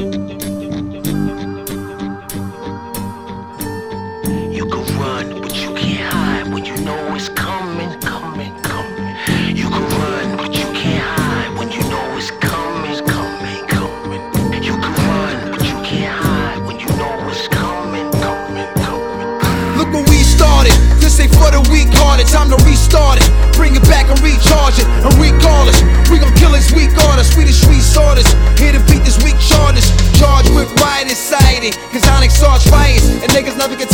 You can run, but you can't hide when you know it's coming, coming, coming. You can run, but you can't hide when you know it's coming, coming, coming. You can run, but you can't hide when you know it's coming, coming, coming. Look where we started. This ain't for the weak-hearted. Time to restart it. Bring it back and recharge it. And regardless, we gon' kill this weak artist. We the street sorters. Here to beat this weak charters. Charged with riot anxiety. Cause Onyx starts riots. And niggas never get